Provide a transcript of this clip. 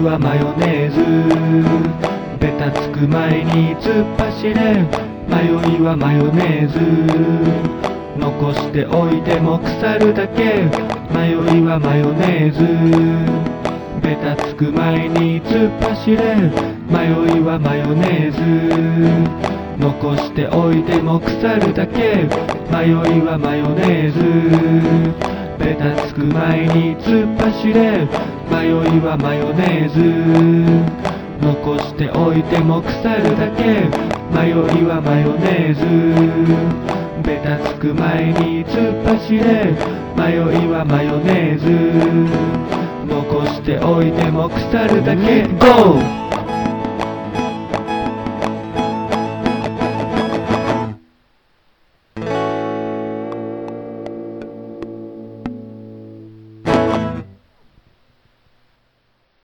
はマヨネーズ。ベタつく前に突っ走れ、迷いはマヨネーズ。残しておいても腐るだけ、迷いはマヨネーズ。ベタつく前に突っ走れ、迷いはマヨネーズ。残しておいても腐るだけ、迷いはマヨネーズ。ベタつく前に突っ走れ、迷いはマヨネーズ。残しておいても腐るだけ、迷いはマヨネーズ。ベタつく前に突っ走れ、迷いはマヨネーズ。残しておいても腐るだけ GO!